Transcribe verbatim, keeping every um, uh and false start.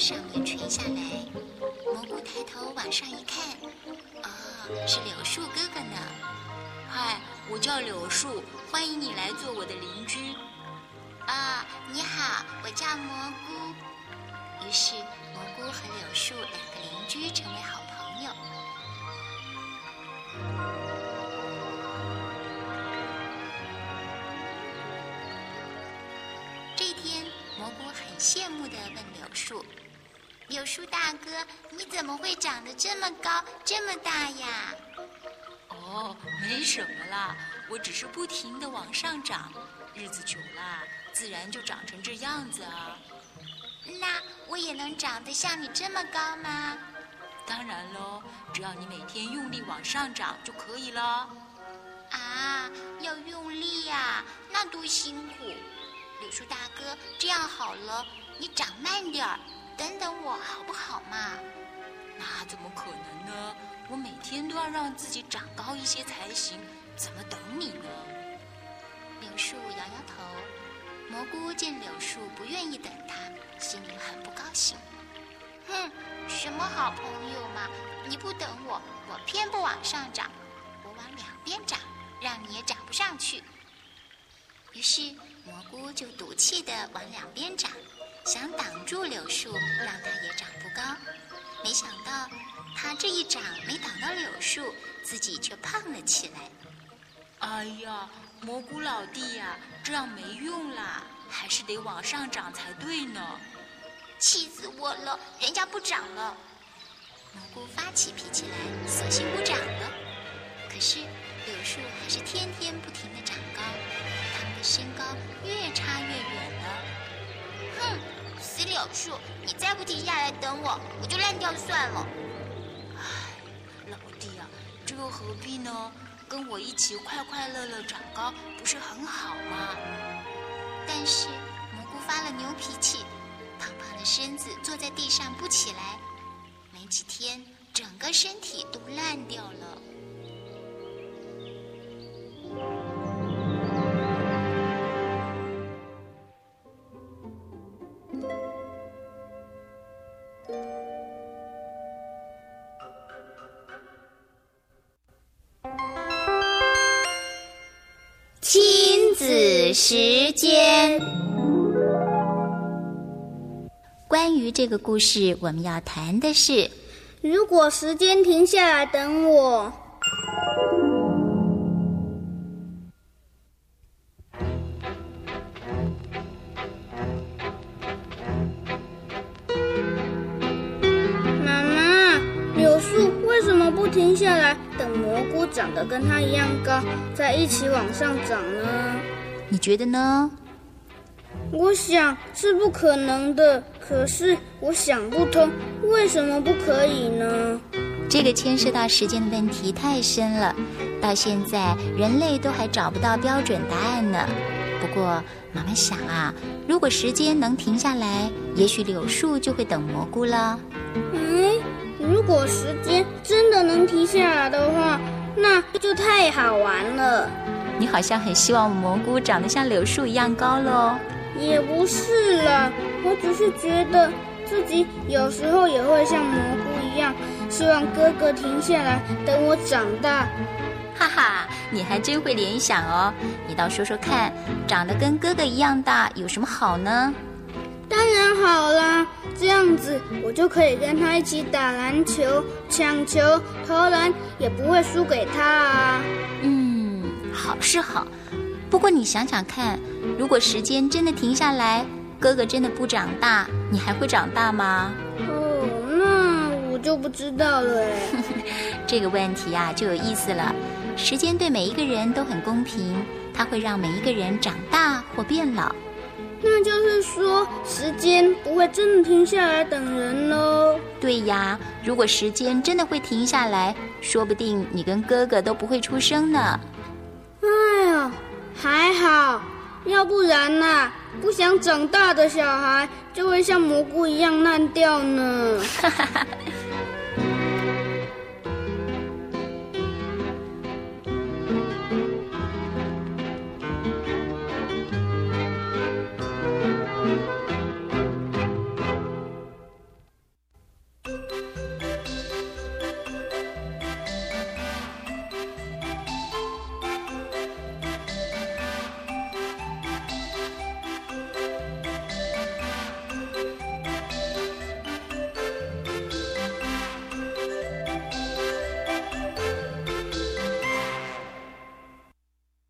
上面吹下来。蘑菇抬头往上一看，哦，是柳树哥哥呢。 嗨，我叫柳树，欢迎你来做我的邻居。 啊、哦，你好，我叫蘑菇。于是蘑菇和柳树两个邻居成为好朋友。这一天，蘑菇很羡慕地问柳树：“柳树大哥，你怎么会长得这么高，这么大呀？” 哦，没什么啦，我只是不停地往上长，日子久了，自然就长成这样子啊。 那我也能长得像你这么高吗？ 当然喽，只要你每天用力往上长就可以了。 啊，要用力呀，那多辛苦！柳树大哥，这样好了，你长慢点儿，等等我好不好嘛？ 那怎么可能呢？我每天都要让自己长高一些才行，怎么等你呢？ 柳树摇摇头。蘑菇见柳树不愿意等他，心里很不高兴。哼，什么好朋友嘛！你不等我，我偏不往上长，我往两边长，让你也长不上去。于是蘑菇就赌气地往两边长，想挡住柳树，让它也长不高。没想到他这一长没挡到柳树，自己却胖了起来。 哎呀，蘑菇老弟呀，这样没用啦，还是得往上长才对呢。 气死我了，人家不长了。蘑菇发起脾气来，索性不长了。可是柳树还是天天不停地长高，他们的身高越差越远了。哼，死柳树，你再不停下来等我，我就烂掉算了。 唉，老弟啊，这又何必呢？跟我一起快快乐乐长高，不是很好吗？ 但是蘑菇发了牛脾气，胖胖的身子坐在地上不起来，没几天，整个身体都烂掉了。亲子时间。关于这个故事，我们要谈的是， 如果时间停下来等我。妈妈，柳树为什么不停下来等蘑菇长得跟它一样高，再一起往上长呢？ 你觉得呢？ 我想是不可能的，可是我想不通，为什么不可以呢？ 这个牵涉到时间的问题太深了，到现在人类都还找不到标准答案呢。不过妈妈想啊，如果时间能停下来，也许柳树就会等蘑菇了。 哎，如果时间真的能停下来的话，那就太好玩了。 你好像很希望蘑菇长得像柳树一样高喽。 也不是啦，我只是觉得自己有时候也会像蘑菇一样，希望哥哥停下来等我长大。 哈哈，你还真会联想哦！你倒说说看，长得跟哥哥一样大有什么好呢？ 当然好啦，这样子我就可以跟他一起打篮球、抢球、投篮，也不会输给他啊。 嗯，好是好，不过你想想看，如果时间真的停下来，哥哥真的不长大，你还会长大吗？ 哦，那我就不知道了哎。 这个问题啊就有意思了。时间对每一个人都很公平，它会让每一个人长大或变老。 那就是说，时间不会真的停下来等人喽？ 对呀，如果时间真的会停下来，说不定你跟哥哥都不会出生呢。 哎呀，还好，要不然呐，不想长大的小孩就会像蘑菇一样烂掉呢。